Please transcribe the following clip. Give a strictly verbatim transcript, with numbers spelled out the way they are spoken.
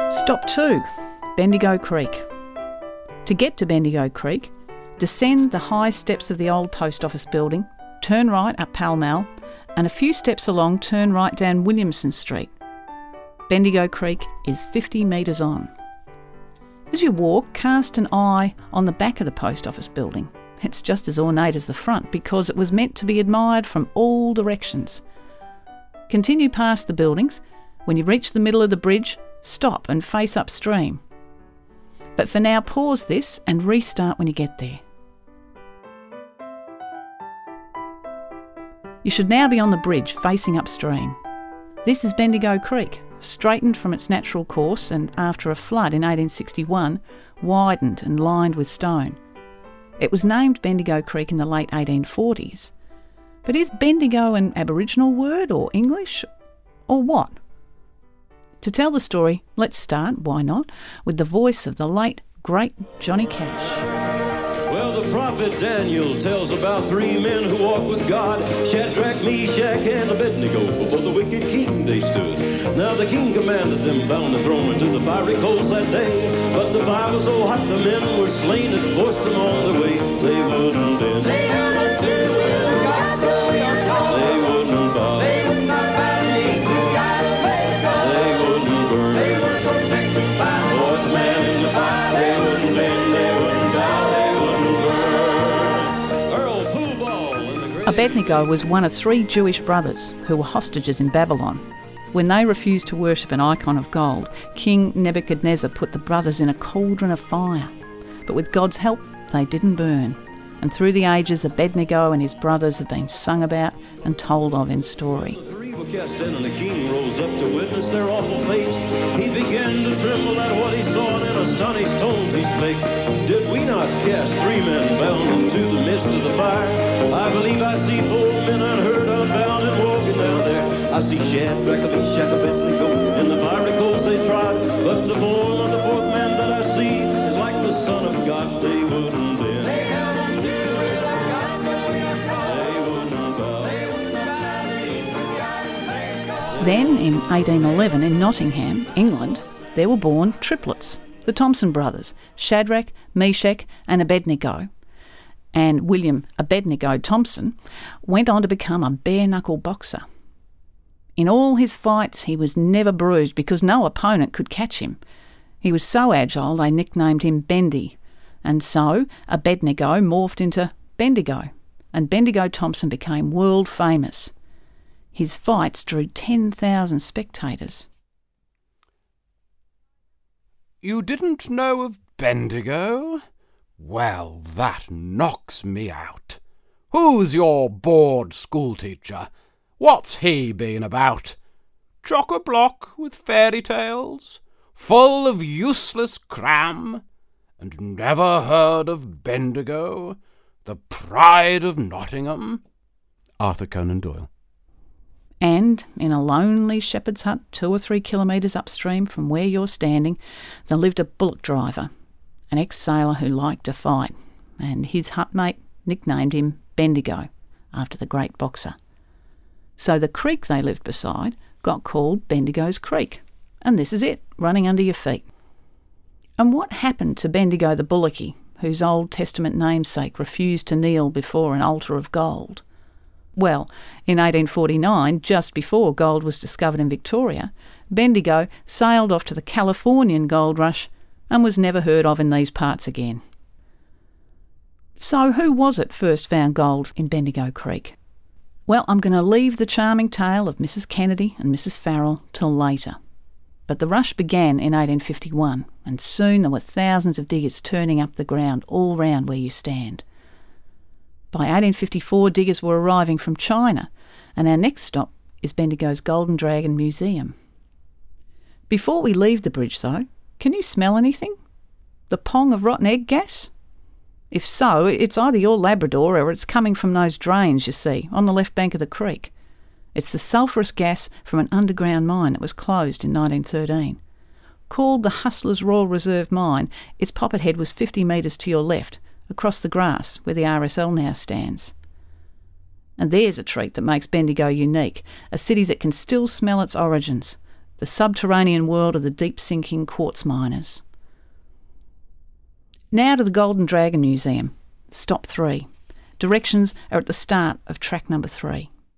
Stop two, Bendigo Creek. To get to Bendigo Creek, descend the high steps of the old post office building, turn right up Pall Mall, and a few steps along turn right down Williamson Street. Bendigo Creek is fifty metres on. As you walk, cast an eye on the back of the post office building. It's just as ornate as the front because it was meant to be admired from all directions. Continue past the buildings. When you reach the middle of the bridge, stop and face upstream. But for now, pause this and restart when you get there. You should now be on the bridge facing upstream. This is Bendigo Creek, straightened from its natural course and after a flood in eighteen sixty-one, widened and lined with stone. It was named Bendigo Creek in the late eighteen forties. But is Bendigo an Aboriginal word or English, or what? To tell the story, let's start, why not, with the voice of the late, great Johnny Cash. Well, the prophet Daniel tells about three men who walked with God, Shadrach, Meshach, and Abednego. Before the wicked king they stood. Now the king commanded them bound and thrown into the fiery coals that day. But the fire was so hot the men were slain and forced them on their way. They wouldn't bend. They wouldn't do with God, so we are told. They wouldn't bow. They would not bow the knees to God's made gold. They wouldn't burn. They were protected by the fourth man in the fire. They wouldn't bend. They wouldn't bow. They Abednego was one of three Jewish brothers who were hostages in Babylon. When they refused to worship an icon of gold, King Nebuchadnezzar put the brothers in a cauldron of fire. But with God's help, they didn't burn. And through the ages, Abednego and his brothers have been sung about and told of in story. The three were cast in, and the king rose up to witness their awful fate. He began to tremble at what he saw, and in astonished tones he spake. Did we not cast three men bound into the midst of the fire? I believe I see four men unheard unbound and walking down there. I see Shadrach, Meshach, Abednego in the fiery coals they trod. But the form of the fourth man that I see is like the Son of God. They wouldn't bend. They wouldn't do it like God, so we are told. They wouldn't bow. They wouldn't bow the knees to God's made gold. Then, in eighteen eleven, in Nottingham, England, there were born triplets, the Thompson brothers, Shadrach, Meshach and Abednego. And William Abednego Thompson went on to become a bare-knuckle boxer. In all his fights, he was never bruised because no opponent could catch him. He was so agile they nicknamed him Bendy, and so Abednego morphed into Bendigo, and Bendigo Thompson became world famous. His fights drew ten thousand spectators. You didn't know of Bendigo? Well, that knocks me out. Who's your bored schoolteacher? What's he been about? Chock-a-block with fairy tales, full of useless cram, and never heard of Bendigo, the pride of Nottingham? Arthur Conan Doyle. And in a lonely shepherd's hut two or three kilometres upstream from where you're standing, there lived a bullock driver, an ex-sailor who liked to fight, and his hutmate nicknamed him Bendigo, after the great boxer. So the creek they lived beside got called Bendigo's Creek, and this is it, running under your feet. And what happened to Bendigo the Bullocky, whose Old Testament namesake refused to kneel before an altar of gold? Well, in eighteen forty-nine, just before gold was discovered in Victoria, Bendigo sailed off to the Californian gold rush and was never heard of in these parts again. So who was it first found gold in Bendigo Creek? Well, I'm going to leave the charming tale of Missus Kennedy and Missus Farrell till later. But the rush began in eighteen fifty-one, and soon there were thousands of diggers turning up the ground all round where you stand. By eighteen fifty-four, diggers were arriving from China, and our next stop is Bendigo's Golden Dragon Museum. Before we leave the bridge, though, can you smell anything? The pong of rotten egg gas? If so, it's either your Labrador or it's coming from those drains you see on the left bank of the creek. It's the sulphurous gas from an underground mine that was closed in nineteen thirteen. Called the Hustlers Royal Reserve Mine, its poppet head was fifty metres to your left, across the grass where the R S L now stands. And there's a treat that makes Bendigo unique, a city that can still smell its origins. the subterranean world of the deep-sinking quartz miners. Now to the Golden Dragon Museum. Stop three. Directions are at the start of track number three.